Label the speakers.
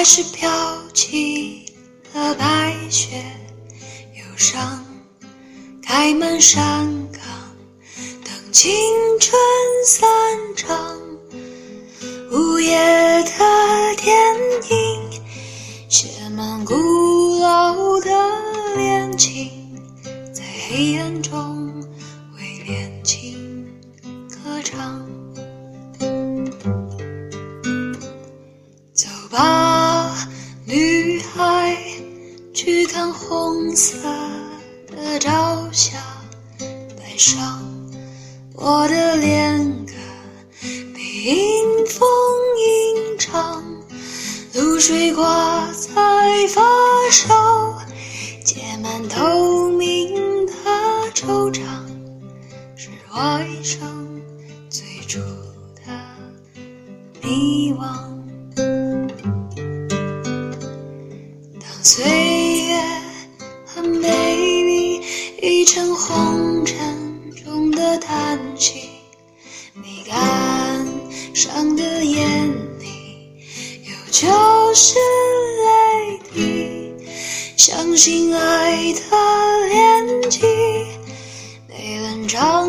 Speaker 1: 是飘起了白雪，忧伤开满山岗，等青春散场。午夜的电影写满古老的恋情，在黑暗中为恋情歌唱。走吧，女孩，去看红色的朝霞，带上我的恋歌，比迎风吟唱。露水挂在发梢，结满透明的惆怅，是我一生最初的迷惘。当岁月很美丽，已成红尘中的叹息，你感伤的眼里有就是泪滴，相信爱的连接没人长